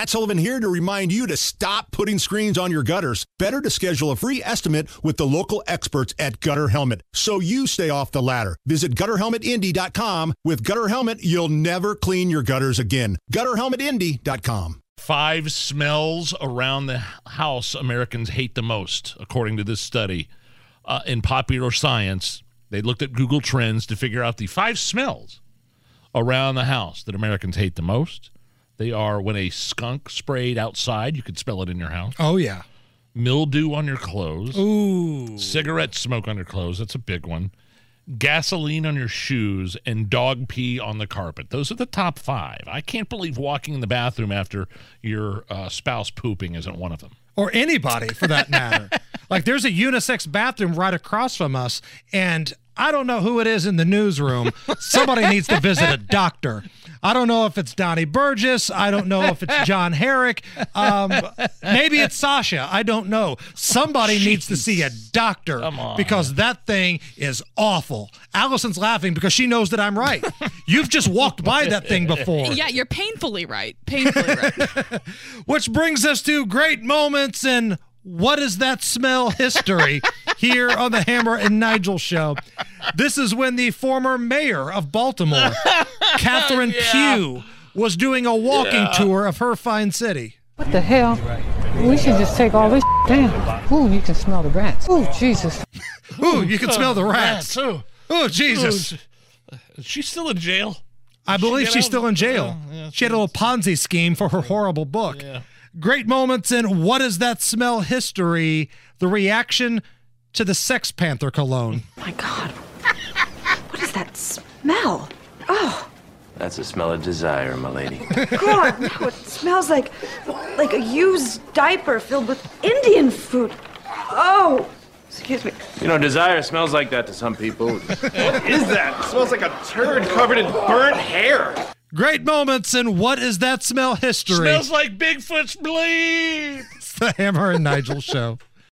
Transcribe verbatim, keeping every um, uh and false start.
Matt Sullivan here to remind you to stop putting screens on your gutters. Better to schedule a free estimate with the local experts at Gutter Helmet so you stay off the ladder. Visit gutter helmet indy dot com. With Gutter Helmet, you'll never clean your gutters again. gutter helmet indy dot com. Five smells around the house Americans hate the most, according to this study. Uh, in Popular Science, they looked at Google Trends to figure out the five smells around the house that Americans hate the most. They are when a skunk sprayed outside, you could smell it in your house. Oh, yeah. Mildew on your clothes. Ooh. Cigarette smoke on your clothes. That's a big one. Gasoline on your shoes, and dog pee on the carpet. Those are the top five. I can't believe walking in the bathroom after your uh, spouse pooping isn't one of them. Or anybody, for that matter. Like, there's a unisex bathroom right across from us, and I don't know who it is in the newsroom. Somebody needs to visit a doctor. I don't know if it's Donnie Burgess. I don't know if it's John Herrick. Um, maybe it's Sasha. I don't know. Somebody Jeez. needs to see a doctor because that thing is awful. Allison's laughing because she knows that I'm right. You've just walked by that thing before. Yeah, you're painfully right. Painfully right. Which brings us to great moments in What Is That Smell history here on the Hammer and Nigel show. This is when the former mayor of Baltimore, Catherine yeah. Pugh, was doing a walking yeah. tour of her fine city. What the hell? We should just take all this down. Ooh, you can smell the rats. Ooh, Jesus. Ooh, you can smell the rats. Ooh, Ooh Jesus. Ooh. Is she still in jail? I believe she she's out? still in jail. Yeah, yeah, she had a little Ponzi scheme for her horrible book. Yeah. Great moments in What Is That Smell history, the reaction to the Sex Panther cologne. My God. What is that smell? Oh. That's the smell of desire, my lady. God, no, it smells like, like a used diaper filled with Indian food. Oh. Excuse me. You know, desire smells like that to some people. What is that? It smells like a turd covered in burnt hair. Great moments in What Is That Smell history. Smells like Bigfoot's bleed. It's the Hammer and Nigel show.